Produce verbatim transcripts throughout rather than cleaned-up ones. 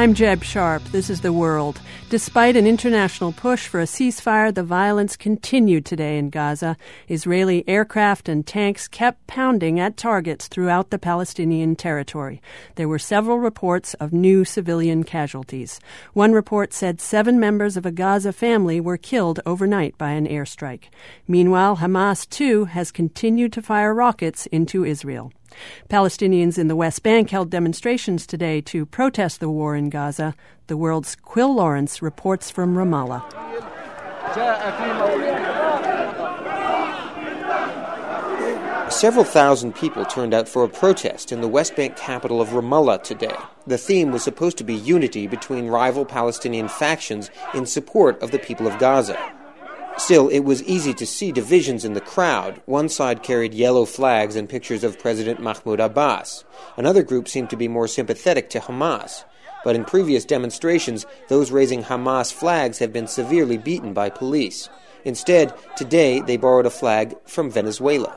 I'm Jeb Sharp. This is The World. Despite an international push for a ceasefire, the violence continued today in Gaza. Israeli aircraft and tanks kept pounding at targets throughout the Palestinian territory. There were several reports of new civilian casualties. One report said seven members of a Gaza family were killed overnight by an airstrike. Meanwhile, Hamas, too, has continued to fire rockets into Israel. Palestinians in the West Bank held demonstrations today to protest the war in Gaza. The World's Quill Lawrence reports from Ramallah. Several thousand people turned out for a protest in the West Bank capital of Ramallah today. The theme was supposed to be unity between rival Palestinian factions in support of the people of Gaza. Still, it was easy to see divisions in the crowd. One side carried yellow flags and pictures of President Mahmoud Abbas. Another group seemed to be more sympathetic to Hamas. But in previous demonstrations, those raising Hamas flags have been severely beaten by police. Instead, today they borrowed a flag from Venezuela.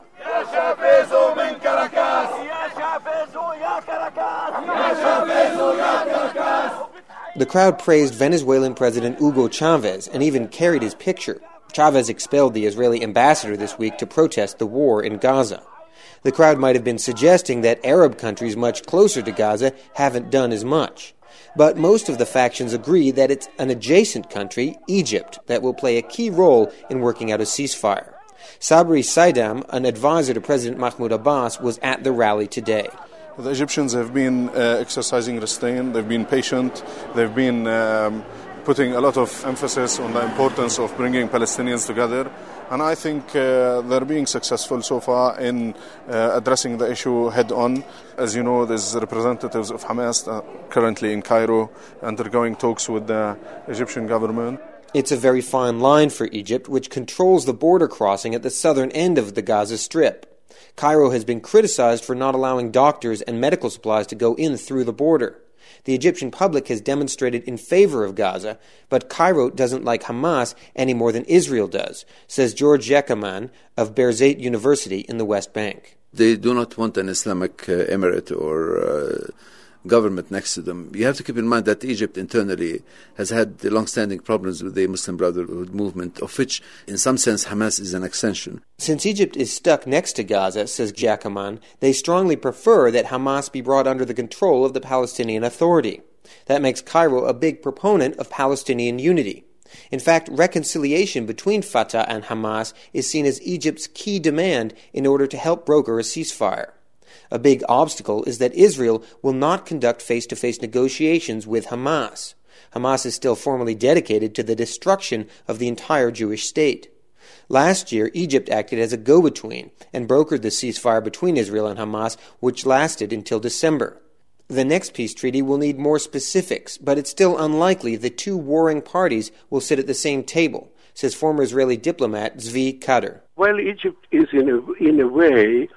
The crowd praised Venezuelan President Hugo Chavez and even carried his picture. Chavez expelled the Israeli ambassador this week to protest the war in Gaza. The crowd might have been suggesting that Arab countries much closer to Gaza haven't done as much. But most of the factions agree that it's an adjacent country, Egypt, that will play a key role in working out a ceasefire. Sabri Saidam, an advisor to President Mahmoud Abbas, was at the rally today. The Egyptians have been uh, exercising restraint, they've been patient, they've been um, putting a lot of emphasis on the importance of bringing Palestinians together. And I think uh, they're being successful so far in uh, addressing the issue head-on. As you know, there's representatives of Hamas uh, currently in Cairo undergoing talks with the Egyptian government. It's a very fine line for Egypt, which controls the border crossing at the southern end of the Gaza Strip. Cairo has been criticized for not allowing doctors and medical supplies to go in through the border. The Egyptian public has demonstrated in favor of Gaza, but Cairo doesn't like Hamas any more than Israel does, says George Yakaman of Birzeit University in the West Bank. They do not want an Islamic uh, emirate or uh, government next to them. You have to keep in mind that Egypt internally has had long-standing problems with the Muslim Brotherhood movement, of which, in some sense, Hamas is an extension. Since Egypt is stuck next to Gaza, says Jakaman, they strongly prefer that Hamas be brought under the control of the Palestinian Authority. That makes Cairo a big proponent of Palestinian unity. In fact, reconciliation between Fatah and Hamas is seen as Egypt's key demand in order to help broker a ceasefire. A big obstacle is that Israel will not conduct face-to-face negotiations with Hamas. Hamas is still formally dedicated to the destruction of the entire Jewish state. Last year, Egypt acted as a go-between and brokered the ceasefire between Israel and Hamas, which lasted until December. The next peace treaty will need more specifics, but it's still unlikely the two warring parties will sit at the same table, says former Israeli diplomat Zvi Kader. Well, Egypt is in a, in a way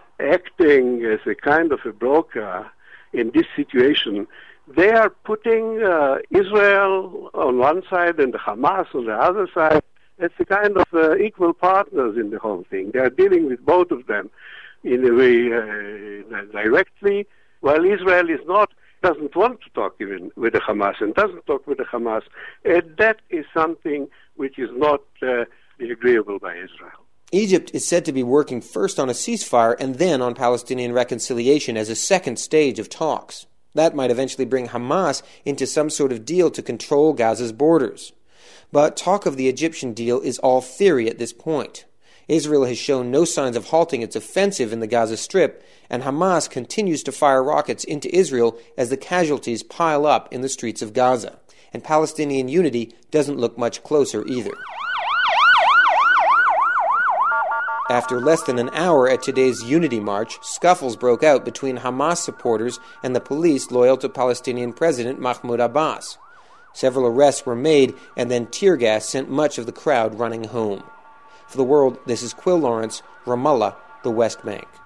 acting as a kind of a broker in this situation. They are putting uh, Israel on one side and Hamas on the other side as a kind of uh, equal partners in the whole thing. They are dealing with both of them in a way uh, directly, while Israel is not, doesn't want to talk even with the Hamas and doesn't talk with the Hamas. And that is something which is not uh, agreeable by Israel. Egypt is said to be working first on a ceasefire and then on Palestinian reconciliation as a second stage of talks. That might eventually bring Hamas into some sort of deal to control Gaza's borders. But talk of the Egyptian deal is all theory at this point. Israel has shown no signs of halting its offensive in the Gaza Strip, and Hamas continues to fire rockets into Israel as the casualties pile up in the streets of Gaza. And Palestinian unity doesn't look much closer either. After less than an hour at today's Unity March, scuffles broke out between Hamas supporters and the police loyal to Palestinian President Mahmoud Abbas. Several arrests were made, and then tear gas sent much of the crowd running home. For The World, this is Quill Lawrence, Ramallah, the West Bank.